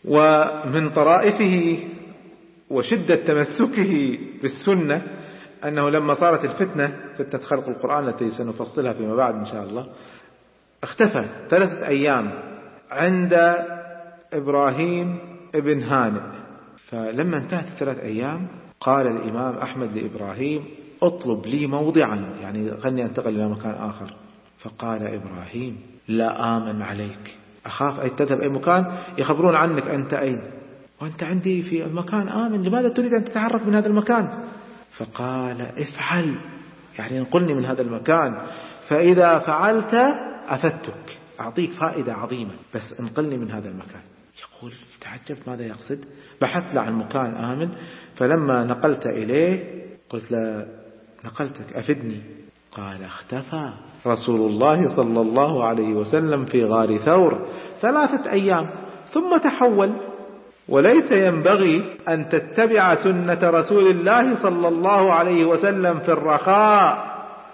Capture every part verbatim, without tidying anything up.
ومن طرائفه وشدة تمسكه بالسنة أنه لما صارت الفتنة فتنة خلق القرآن التي سنفصلها فيما بعد إن شاء الله، اختفى ثلاثة أيام عند إبراهيم ابن هانئ. فلما انتهت الثلاث أيام قال الإمام أحمد لإبراهيم اطلب لي موضعا، يعني خلني أنتقل إلى مكان آخر. فقال إبراهيم لا آمن عليك، أخاف أن تذهب أي مكان يخبرون عنك أنت أين، وأنت عندي في المكان آمن، لماذا تريد أن تتحرك من هذا المكان؟ فقال افعل، يعني انقلني من هذا المكان، فإذا فعلت أفدتك، أعطيك فائدة عظيمة، بس انقلني من هذا المكان. يقول تعجبت ماذا يقصد، بحثت له عن مكان آمن، فلما نقلت إليه قلت له نقلتك أفدني. قال اختفى رسول الله صلى الله عليه وسلم في غار ثور ثلاثة أيام ثم تحول. وليس ينبغي أن تتبع سنة رسول الله صلى الله عليه وسلم في الرخاء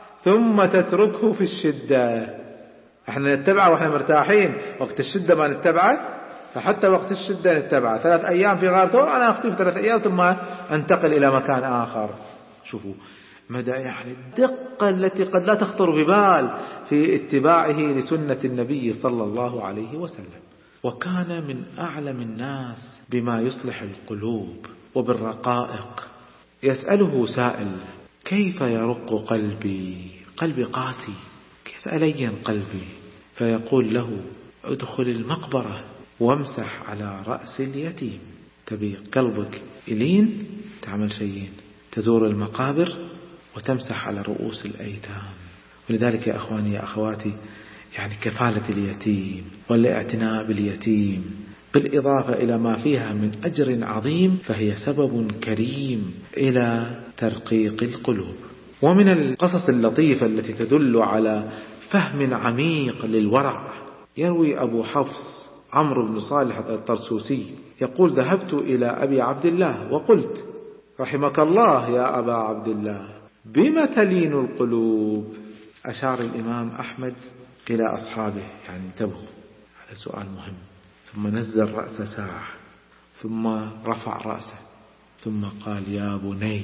ثم تتركه في الشدة. احنا نتبعه واحنا مرتاحين، وقت الشدة ما نتبعه، فحتى وقت الشدة نتبعه. ثلاث أيام في غار ثور، أنا أختفي ثلاث أيام ثم أنتقل إلى مكان آخر. شوفوا مدى يعني الدقة التي قد لا تخطر ببال في اتباعه لسنة النبي صلى الله عليه وسلم. وكان من أعلم الناس بما يصلح القلوب وبالرقائق. يسأله سائل كيف يرق قلبي، قلبي قاسي، كيف ألين قلبي؟ فيقول له ادخل المقبرة وامسح على رأس اليتيم. تبي قلبك يلين، تعمل شيئين، تزور المقابر وتمسح على رؤوس الأيتام. ولذلك يا أخواني يا أخواتي، يعني كفالة اليتيم والاعتناء باليتيم بالإضافة إلى ما فيها من أجر عظيم، فهي سبب كريم إلى ترقيق القلوب. ومن القصص اللطيفة التي تدل على فهم عميق للورع، يروي أبو حفص عمرو بن صالح الطرسوسي يقول ذهبت إلى أبي عبد الله وقلت رحمك الله يا أبا عبد الله بما تلين القلوب؟ أشار الإمام أحمد إلى أصحابه، يعني انتبهوا هذا سؤال مهم. ثم نزل رأسه ساعة، ثم رفع رأسه، ثم قال يا بني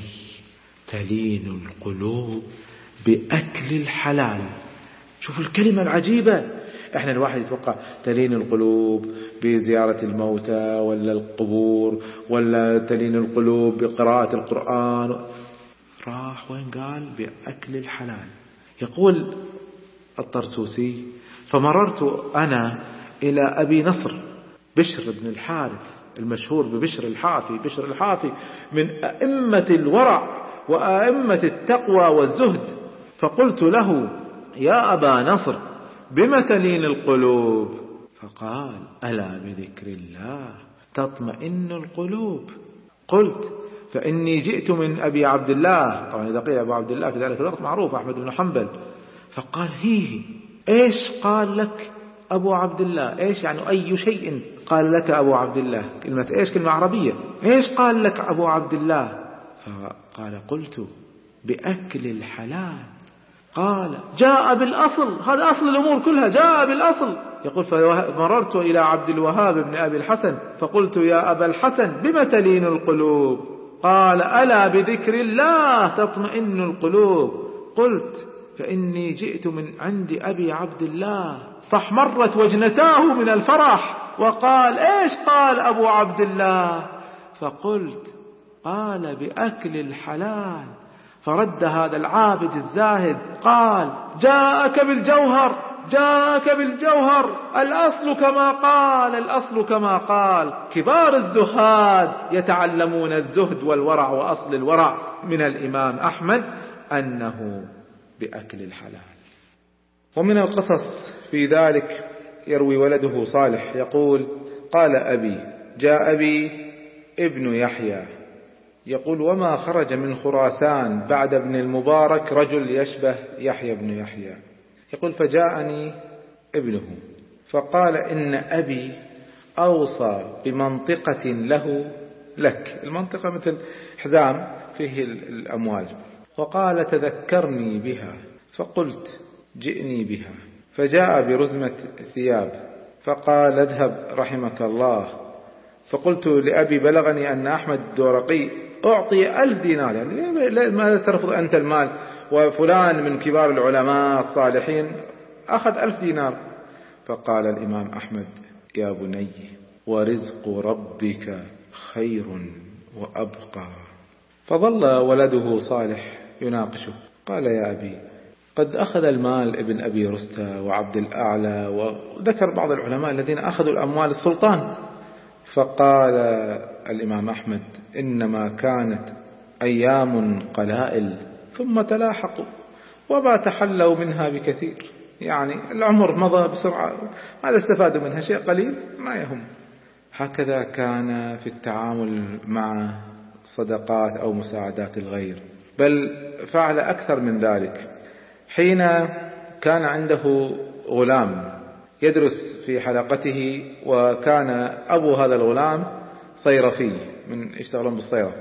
تلين القلوب بأكل الحلال. شوفوا الكلمة العجيبة. احنا الواحد يتوقع تلين القلوب بزيارة الموتى ولا القبور، ولا تلين القلوب بقراءة القرآن. راح وين؟ قال بأكل الحلال. يقول الطرسوسي فمررت أنا إلى أبي نصر بشر بن الحارث المشهور ببشر الحافي. بشر الحافي من أئمة الورع وأئمة التقوى والزهد. فقلت له يا أبا نصر بما تلين القلوب؟ فقال ألا بذكر الله تطمئن القلوب. قلت فإني جئت من أبي عبد الله. طبعا إذا قيل أبو عبد الله في ذلك الوقت معروف أحمد بن حنبل. فقال هيه إيش قال لك أبو عبد الله؟ إيش يعني أي شيء قال لك أبو عبد الله؟ كلمة إيش كلمة عربية. إيش قال لك أبو عبد الله؟ فقال قلت بأكل الحلال. قال جاء بالأصل، هذا أصل الأمور كلها، جاء بالأصل. يقول فمررت إلى عبد الوهاب بن أبي الحسن فقلت يا أبا الحسن بما تلين القلوب؟ قال ألا بذكر الله تطمئن القلوب. قلت فإني جئت من عند أبي عبد الله. فاحمرت وجنتاه من الفرح وقال إيش قال أبو عبد الله؟ فقلت قال بأكل الحلال. فرد هذا العابد الزاهد قال جاءك بالجوهر، جاءك بالجوهر، الأصل كما قال، الأصل كما قال. كبار الزهاد يتعلمون الزهد والورع وأصل الورع من الإمام أحمد أنه بأكل الحلال. ومن القصص في ذلك يروي ولده صالح يقول قال أبي جاء أبي ابن يحيى يقول وما خرج من خراسان بعد ابن المبارك رجل يشبه يحيى بن يحيى. يقول فجاءني ابنه فقال إن أبي أوصى بمنطقة له لك. المنطقة مثل حزام فيه الأموال. وقال تذكرني بها. فقلت جئني بها. فجاء برزمة ثياب فقال اذهب رحمك الله فقلت لأبي بلغني أن أحمد الدورقي أعطي ألف دينار، يعني لماذا ترفض أنت المال وفلان من كبار العلماء الصالحين أخذ ألف دينار؟ فقال الإمام أحمد: يا بني، ورزق ربك خير وأبقى. فظل ولده صالح يناقشه، قال: يا أبي، قد أخذ المال ابن أبي رستى وعبد الأعلى، وذكر بعض العلماء الذين أخذوا الأموال السلطان. فقال الإمام أحمد: إنما كانت أيام قلائل ثم تلاحقوا وما تحلوا منها بكثير، يعني العمر مضى بسرعة، ماذا استفادوا منها؟ شيء قليل ما يهم. هكذا كان في التعامل مع صدقات أو مساعدات الغير، بل فعل أكثر من ذلك. حين كان عنده غلام يدرس في حلقته، وكان أبو هذا الغلام صيرفي من يشتغلون بالصيرف،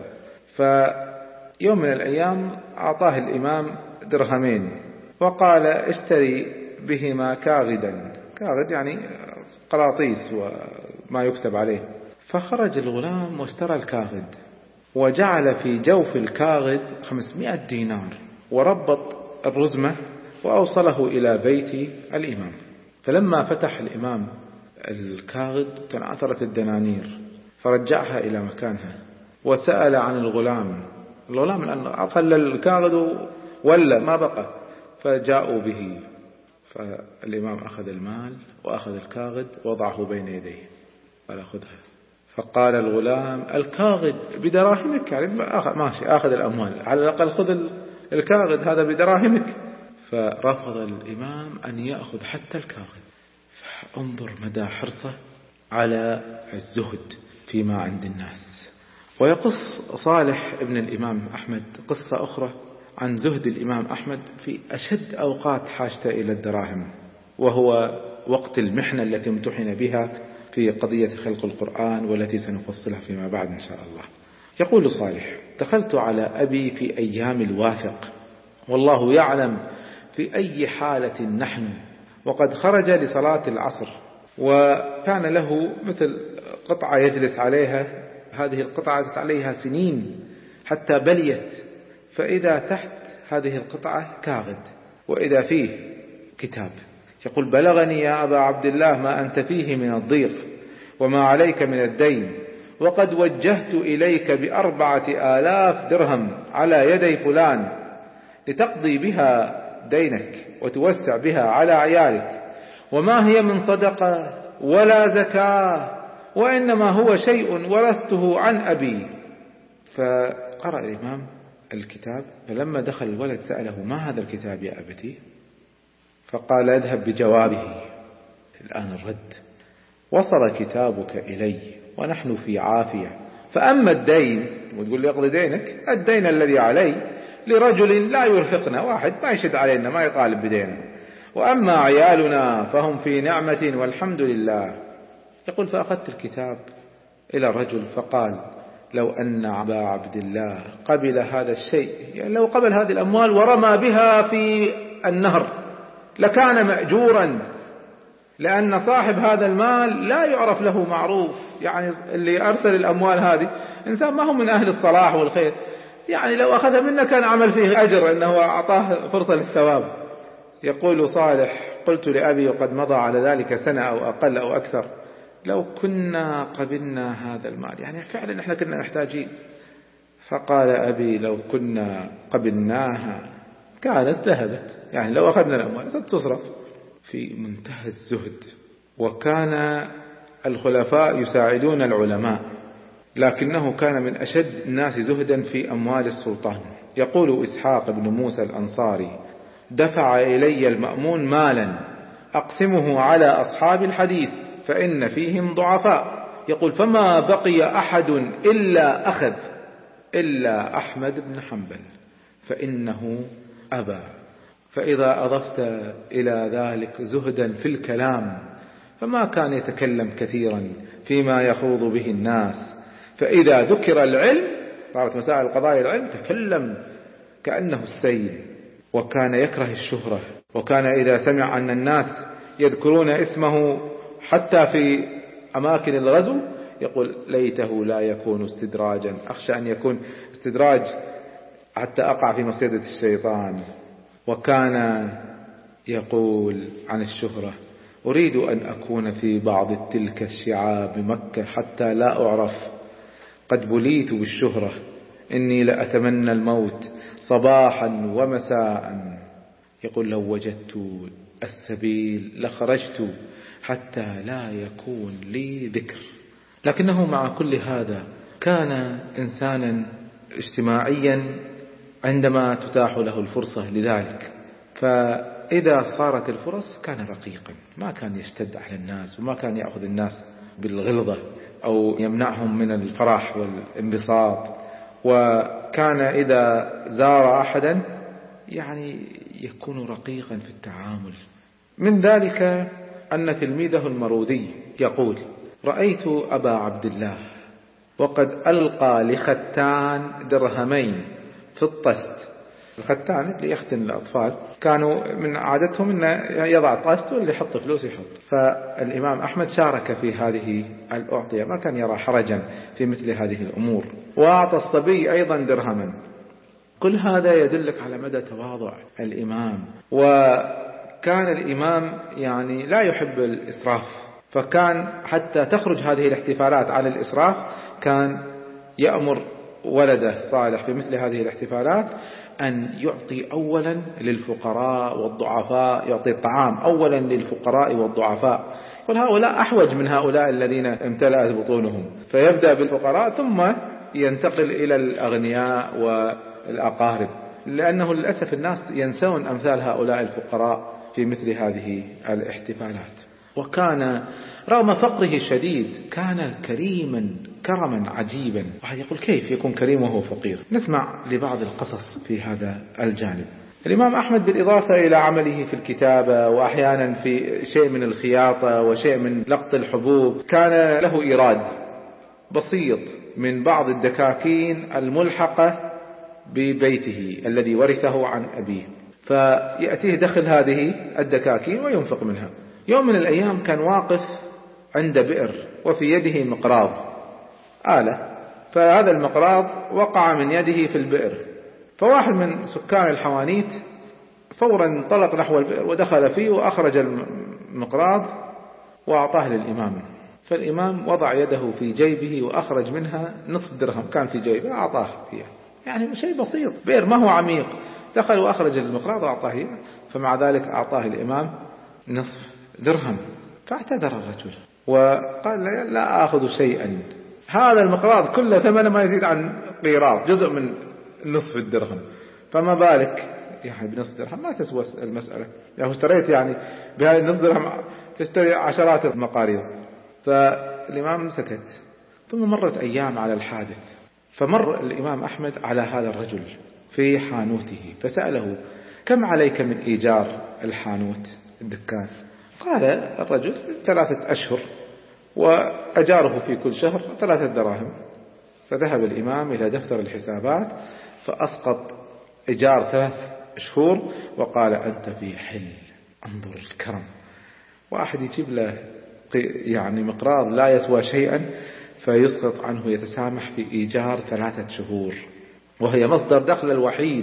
فيوم من الأيام أعطاه الإمام درهمين وقال: اشتري بهما كاغدا. كاغد يعني قراطيس وما يكتب عليه. فخرج الغلام واشترى الكاغد وجعل في جوف الكاغد خمسمائة دينار، وربط الرزمة وأوصله إلى بيت الإمام. فلما فتح الإمام الكاغد تنعثرت الدنانير، فرجعها إلى مكانها وسأل عن الغلام. الغلام الآن أقل الكاغد ولا ما بقى، فجاءوا به. فالإمام أخذ المال وأخذ الكاغد ووضعه بين يديه، قال: خذها. فقال الغلام: الكاغد بدراهمك، يعني ماشي أخذ الأموال، على الأقل خذ الكاغد هذا بدراهمك. فرفض الإمام أن يأخذ حتى الكاغد. فانظر مدى حرصه على الزهد فيما عند الناس. ويقص صالح ابن الإمام أحمد قصة أخرى عن زهد الإمام أحمد في أشد أوقات حاجته إلى الدراهم، وهو وقت المحنة التي امتحن بها في قضية خلق القرآن، والتي سنفصلها فيما بعد إن شاء الله. يقول صالح: دخلت على أبي في أيام الواثق، والله يعلم في أي حالة نحن، وقد خرج لصلاة العصر، وكان له مثل قطعة يجلس عليها، هذه القطعة عليها سنين حتى بليت، فإذا تحت هذه القطعة كاغد وإذا فيه كتاب. يقول: بلغني يا أبا عبد الله ما أنت فيه من الضيق وما عليك من الدين، وقد وجهت إليك بأربعة آلاف درهم على يدي فلان لتقضي بها دينك وتوسع بها على عيالك، وما هي من صدقة ولا زكاة، وإنما هو شيء ورثته عن أبي. فقرأ الإمام الكتاب، فلما دخل الولد سأله: ما هذا الكتاب يا أبتي؟ فقال: اذهب بجوابه. الآن الرد: وصل كتابك إلي ونحن في عافية، فأما الدين، وتقول لي اقضي دينك، الدين الذي علي لرجل لا يرهقنا، واحد ما يشد علينا ما يطالب بدينه، وأما عيالنا فهم في نعمة والحمد لله. يقول: فأخذت الكتاب إلى الرجل فقال: لو أن أبا عبد الله قبل هذا الشيء، يعني لو قبل هذه الأموال ورمى بها في النهر لكان مأجورا، لأن صاحب هذا المال لا يعرف له معروف، يعني اللي أرسل الأموال هذه إنسان ما هو من أهل الصلاح والخير، يعني لو أخذ منه كان عمل فيه أجر أنه أعطاه فرصة للثواب. يقول صالح: قلت لأبي وقد مضى على ذلك سنة أو أقل أو أكثر، لو كنا قبلنا هذا المال، يعني فعلا احنا كنا محتاجين. فقال أبي: لو كنا قبلناها كانت ذهبت، يعني لو أخذنا الأموال ستصرف. في منتهى الزهد. وكان الخلفاء يساعدون العلماء، لكنه كان من أشد الناس زهدا في أموال السلطان. يقول إسحاق بن موسى الأنصاري: دفع إلي المأمون مالا أقسمه على أصحاب الحديث فإن فيهم ضعفاء. يقول: فما بقي أحد إلا أخذ إلا أحمد بن حنبل فإنه أبى. فإذا أضفت إلى ذلك زهدا في الكلام، فما كان يتكلم كثيرا فيما يخوض به الناس، فإذا ذكر العلم صارت مسائل قضايا العلم تكلم كأنه السيل. وكان يكره الشهرة، وكان إذا سمع أن الناس يذكرون اسمه حتى في أماكن الغزو يقول ليته لا يكون استدراجا، أخشى أن يكون استدراج حتى أقع في مصيدة الشيطان. وكان يقول عن الشهرة: أريد أن أكون في بعض تلك الشعاب بمكة حتى لا أعرف، قد بليت بالشهرة، إني لأتمنى الموت صباحا ومساء. يقول: لو وجدت السبيل لخرجت حتى لا يكون لي ذكر. لكنه مع كل هذا كان إنسانا اجتماعيا عندما تتاح له الفرصة لذلك، فإذا صارت الفرص كان رقيقا، ما كان يشتد على الناس وما كان يأخذ الناس بالغلظة أو يمنعهم من الفرح والانبساط. وكان إذا زار أحدا يعني يكون رقيقا في التعامل. من ذلك أن تلميذه المروذي يقول: رأيت أبا عبد الله وقد ألقى لختان درهمين في الطست. الختان اللي يختن الأطفال كانوا من عادتهم أن يضع الطست واللي يحط فلوس يحط. فالإمام أحمد شارك في هذه الأعطية، ما كان يرى حرجا في مثل هذه الأمور. وأعطى الصبي أيضا درهما. كل هذا يدلك على مدى تواضع الإمام. وكان الإمام يعني لا يحب الإسراف، فكان حتى تخرج هذه الاحتفالات على الإسراف كان يأمر ولده صالح في مثل هذه الاحتفالات أن يعطي أولا للفقراء والضعفاء، يعطي الطعام أولا للفقراء والضعفاء. يقول: هؤلاء أحوج من هؤلاء الذين امتلأت بطونهم، فيبدأ بالفقراء ثم ينتقل إلى الأغنياء والأقارب، لأنه للأسف الناس ينسون أمثال هؤلاء الفقراء في مثل هذه الاحتفالات. وكان رغم فقره الشديد كان كريما كرما عجيبا. واحد يقول: كيف يكون كريم وهو فقير؟ نسمع لبعض القصص في هذا الجانب. الإمام أحمد بالإضافة إلى عمله في الكتابة وأحيانا في شيء من الخياطة وشيء من لقط الحبوب، كان له إيراد بسيط من بعض الدكاكين الملحقة ببيته الذي ورثه عن أبيه، فيأتيه دخل هذه الدكاكين وينفق منها. يوم من الأيام كان واقف عند بئر وفي يده مقراض آلة، فهذا المقراض وقع من يده في البئر، فواحد من سكان الحوانيت فورا انطلق نحو البئر ودخل فيه وأخرج المقراض وأعطاه للإمام. فالإمام وضع يده في جيبه وأخرج منها نصف درهم كان في جيبه أعطاه إياه. يعني شيء بسيط، بئر ما هو عميق، دخل وأخرج المقراض وأعطاه إياه. فمع ذلك أعطاه الإمام نصف درهم. فاعتذر الرجل وقال: لا أخذ شيئا، هذا المقراض كله ثمنه ما يزيد عن قيراط، جزء من نصف الدرهم، فما بالك يعني بنصف درهم ما تسوى المسألة. يعني اشتريت يعني بهذه النصف درهم تشتري عشرات المقاريض. فالإمام سكت. ثم مرت أيام على الحادث، فمر الإمام أحمد على هذا الرجل في حانوته فسأله: كم عليك من إيجار الحانوت الدكان؟ قال الرجل: ثلاثة أشهر، وأجاره في كل شهر ثلاثة دراهم. فذهب الإمام إلى دفتر الحسابات فأسقط إيجار ثلاث شهور وقال: أنت في حل، انظر الكرم. واحد يجيب له يعني مقراض لا يسوى شيئا فيسقط عنه، يتسامح في إيجار ثلاثة شهور وهي مصدر دخل الوحيد.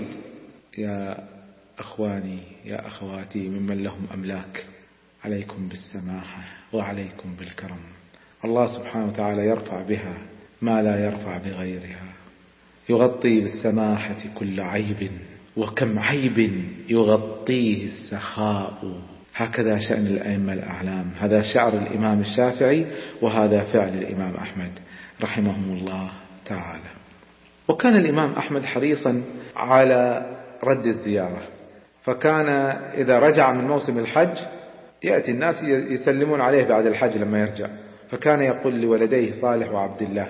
يا أخواني يا أخواتي ممن لهم أملاك، عليكم بالسماحة وعليكم بالكرم. الله سبحانه وتعالى يرفع بها ما لا يرفع بغيرها، يغطي بالسماحة كل عيب، وكم عيب يغطيه السخاء. هكذا شأن الأئمة الأعلام. هذا شعر الإمام الشافعي وهذا فعل الإمام أحمد رحمهم الله تعالى. وكان الإمام أحمد حريصا على رد الزيارة، فكان إذا رجع من موسم الحج يأتي الناس يسلمون عليه بعد الحج لما يرجع، فكان يقول لولديه صالح وعبد الله: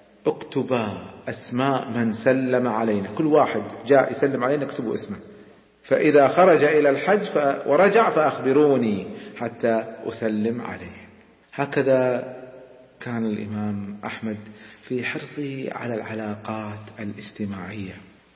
اكتبا أسماء من سلم علينا، كل واحد جاء يسلم علينا اكتبوا اسمه، فإذا خرج إلى الحج ورجع فأخبروني حتى أسلم عليه. هكذا كان الإمام أحمد في حرصه على العلاقات الاجتماعية.